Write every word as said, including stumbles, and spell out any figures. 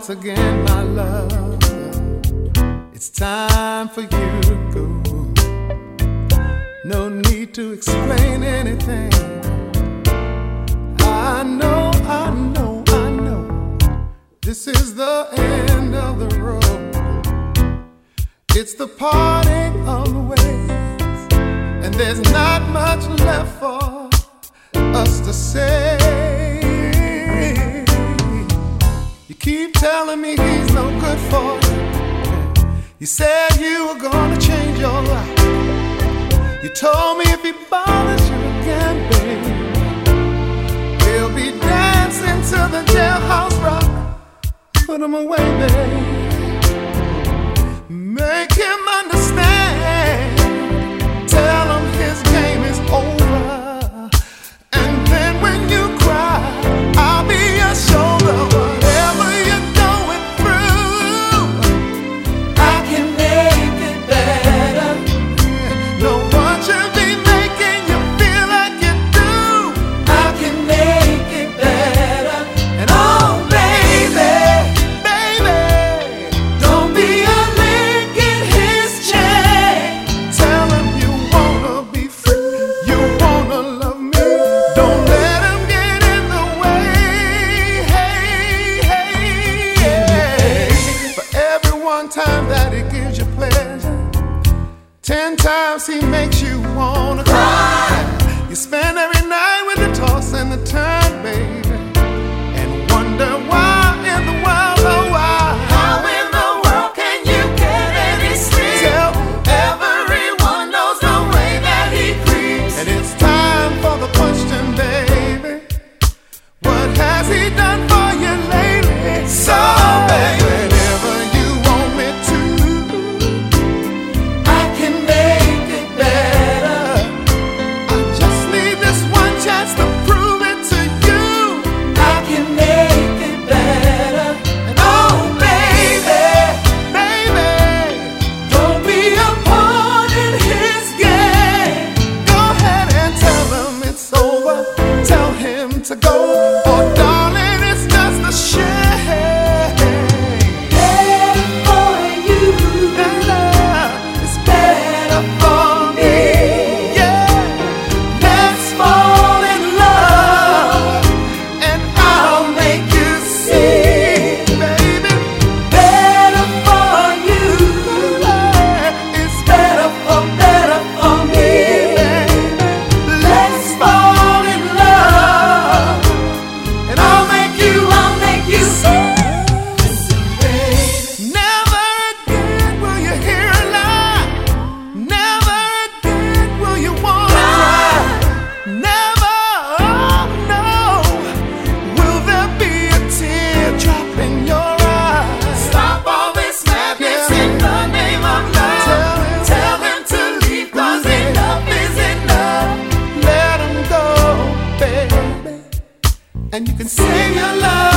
once again, my love. It's time for you to go. No need to explain anything. I know, I know, I know. This is the end of the road. It's the parting of the ways, and there's not much left for us to say. You keep telling me he's no good for you. You said you were gonna change your life. You told me if he bothers you again, baby, he'll be dancing to the jailhouse rock. Put him away, baby. Make him understand. Tell him his game is over. And then when you cry, I'll be your shoulder. Whatever you're going through, I can make it better. No one should be making you feel like you do. I can make it better. And oh, baby, baby, don't be a link in his chain. Tell him you wanna be free, you wanna love me. Don't let him get in the way. Hey, hey, yeah. For every one time that he gives you pleasure, ten times he makes you wanna cry. You spend every night with the toss and the turn, baby, and wonder why in the world, oh why. How in the world can you get any sleep? Tell everyone knows the way that he creeps. And it's time for the question, baby. What has he done for you lately? So, baby, whenever you want me to, I can make it better. I just need this one chance to prove it to you. I can make it better. And oh, baby, baby, don't be a pawn in his game. Go ahead and tell him it's over. Tell him to go. Oh, darling, it's just a shame. Better for you. Better. It's better for me. Yeah. Let's fall in love, and I'll make you see, baby. Better for you. It's better for, better for me, baby. Let's fall in love, and I'll make you, I'll make you see. Listen, baby. Never again will you hear a lie. Never again will you wanna cry. Never, oh no, will there be a teardrop in your eye. Stop all this madness in the name of love. Tell him to leave, 'cause enough is enough. Let him go, baby, and you can save your love.